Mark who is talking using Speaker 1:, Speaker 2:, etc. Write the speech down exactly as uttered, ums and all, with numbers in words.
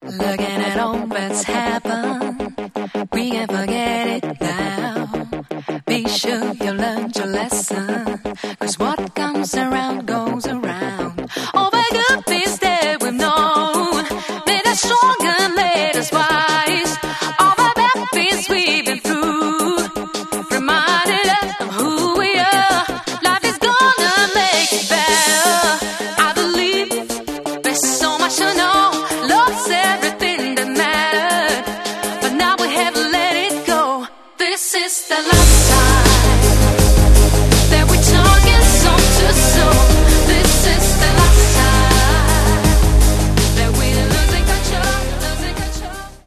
Speaker 1: Looking at all that's happened, we can't forget it now. Be sure you learned your lesson, cause what comes around goes around. All the good things that we've known made us stronger and made us wise. All the bad things we've been through reminded us of who we are. Life is gonna make it better. I believe there's so much to know. Love's everything that mattered, but now we have to let it go. This is the last time.